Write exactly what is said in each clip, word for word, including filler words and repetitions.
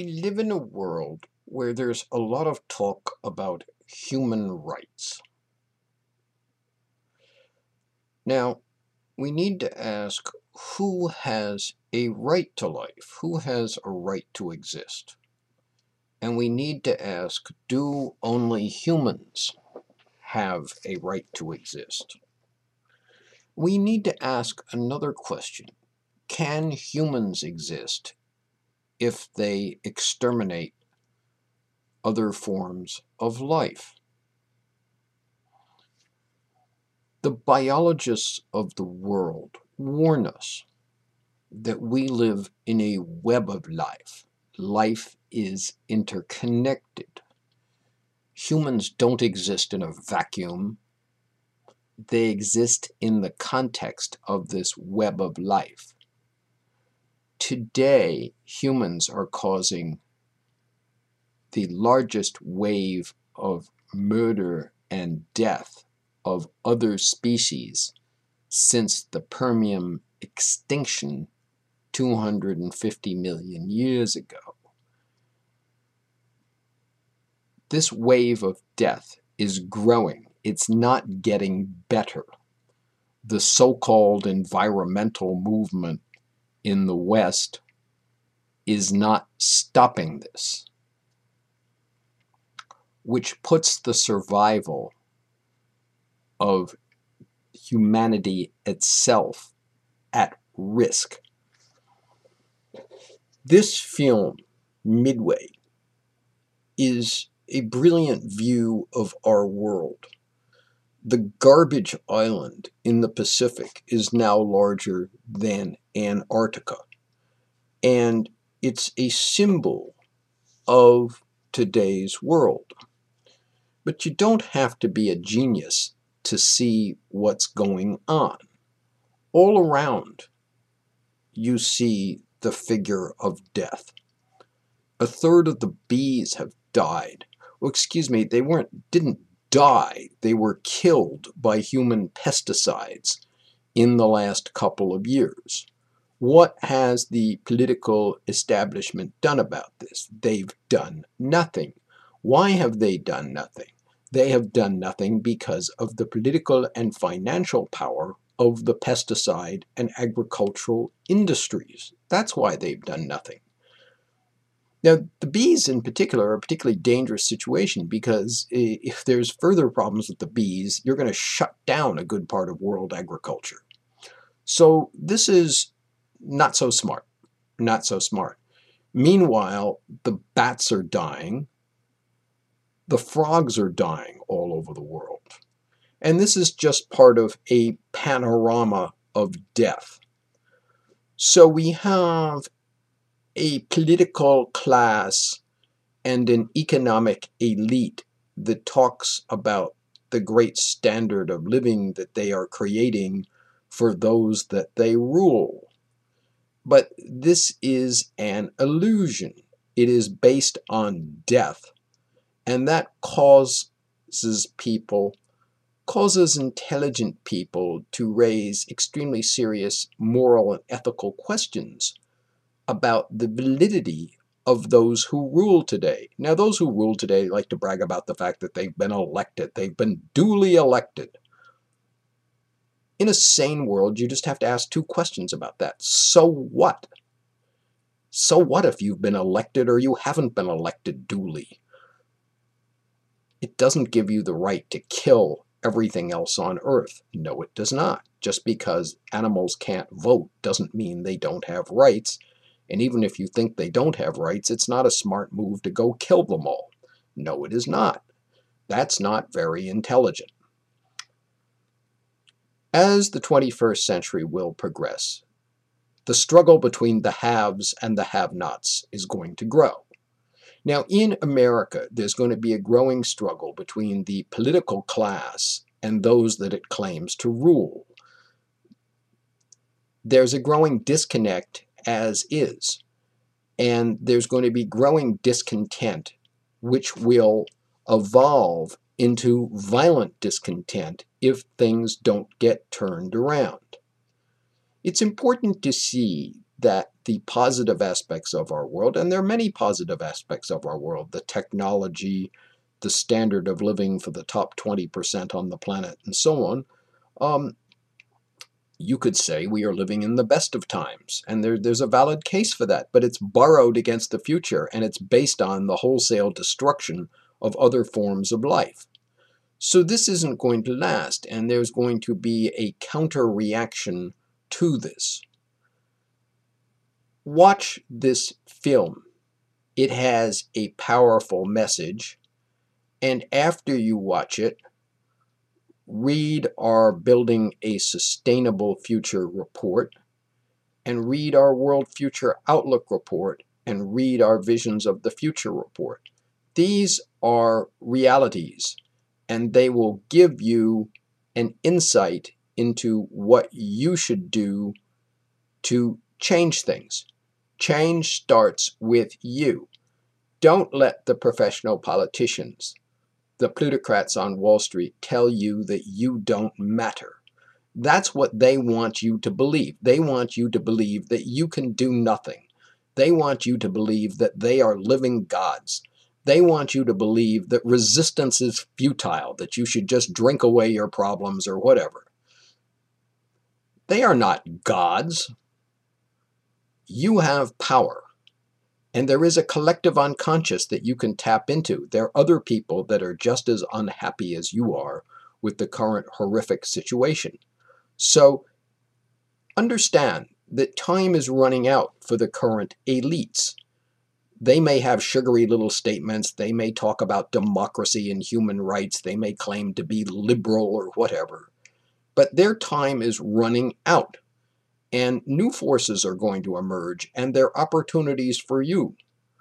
We live in a world where there's a lot of talk about human rights. Now, we need to ask who has a right to life? Who has a right to exist? And we need to ask, do only humans have a right to exist? We need to ask another question. Can humans exist if they exterminate other forms of life? The biologists of the world warn us that we live in a web of life. Life is interconnected. Humans don't exist in a vacuum. They exist in the context of this web of life. Today, humans are causing the largest wave of murder and death of other species since the Permian extinction two hundred fifty million years ago. This wave of death is growing. It's not getting better. The so-called environmental movement in the West is not stopping this, which puts the survival of humanity itself at risk. This film, Midway, is a brilliant view of our world. The garbage island in the Pacific is now larger than Antarctica, and it's a symbol of today's world. But you don't have to be a genius to see what's going on. All around, you see the figure of death. A third of the bees have died. Well, excuse me, they weren't didn't die. They were killed by human pesticides in the last couple of years. What has the political establishment done about this? They've done nothing. Why have they done nothing? They have done nothing because of the political and financial power of the pesticide and agricultural industries. That's why they've done nothing. Now, the bees in particular are a particularly dangerous situation because if there's further problems with the bees, you're going to shut down a good part of world agriculture. So this is not so smart, not so smart. Meanwhile, the bats are dying. The frogs are dying all over the world. And this is just part of a panorama of death. So we have a political class and an economic elite that talks about the great standard of living that they are creating for those that they rule. But this is an illusion. It is based on death. And that causes people, causes intelligent people to raise extremely serious moral and ethical questions about the validity of those who rule today. Now, those who rule today like to brag about the fact that they've been elected. They've been duly elected. In a sane world, you just have to ask two questions about that. So what? So what if you've been elected or you haven't been elected duly? It doesn't give you the right to kill everything else on Earth. No, it does not. Just because animals can't vote doesn't mean they don't have rights. And even if you think they don't have rights, it's not a smart move to go kill them all. No, it is not. That's not very intelligent. As the twenty-first century will progress, the struggle between the haves and the have-nots is going to grow. Now, in America, there's going to be a growing struggle between the political class and those that it claims to rule. There's a growing disconnect as is, and there's going to be growing discontent, which will evolve into violent discontent if things don't get turned around. It's important to see that the positive aspects of our world, and there are many positive aspects of our world, the technology, the standard of living for the top twenty percent on the planet, and so on, um, you could say we are living in the best of times, and there, there's a valid case for that, but it's borrowed against the future, and it's based on the wholesale destruction of other forms of life. So this isn't going to last, and there's going to be a counter-reaction to this. Watch this film. It has a powerful message, and after you watch it, read our Building a Sustainable Future report, and read our World Future Outlook report, and read our Visions of the Future report. These are realities, and they will give you an insight into what you should do to change things. Change starts with you. Don't let the professional politicians, the plutocrats on Wall Street, tell you that you don't matter. That's what they want you to believe. They want you to believe that you can do nothing. They want you to believe that they are living gods. They want you to believe that resistance is futile, that you should just drink away your problems or whatever. They are not gods. You have power. And there is a collective unconscious that you can tap into. There are other people that are just as unhappy as you are with the current horrific situation. So understand that time is running out for the current elites. They may have sugary little statements. They may talk about democracy and human rights. They may claim to be liberal or whatever. But their time is running out. And new forces are going to emerge, and they're opportunities for you.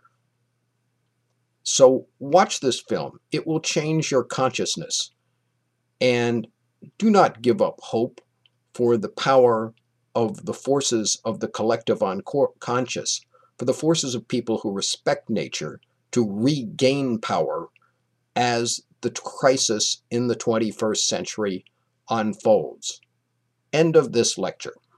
So watch this film. It will change your consciousness. And do not give up hope for the power of the forces of the collective unconscious, for the forces of people who respect nature to regain power as the crisis in the twenty-first century unfolds. End of this lecture.